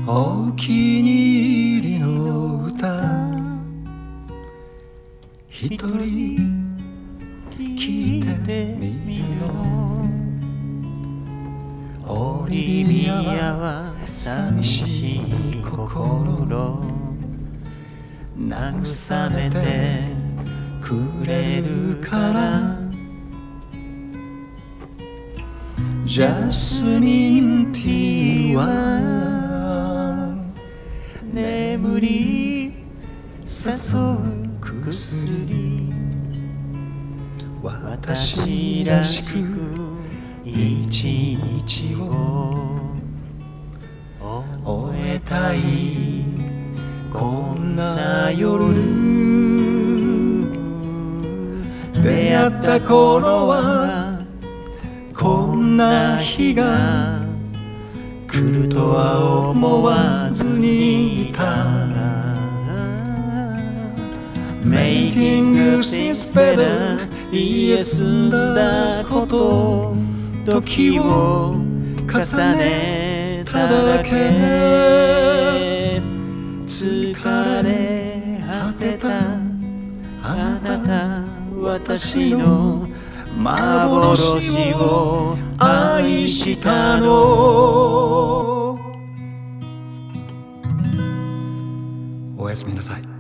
お気に入りの歌一人聞いてみるの。オリビアは寂しい心慰めてくれるから。ジャスミンティーは眠り誘う薬。私らしく一日を終えたいこんな夜。出会った頃はこんな日が来るとは思わずにいた。Making things better 言え済んだこと時を重ねただけ。疲れ果てたあなた私の幻を愛したの。おやすみなさい。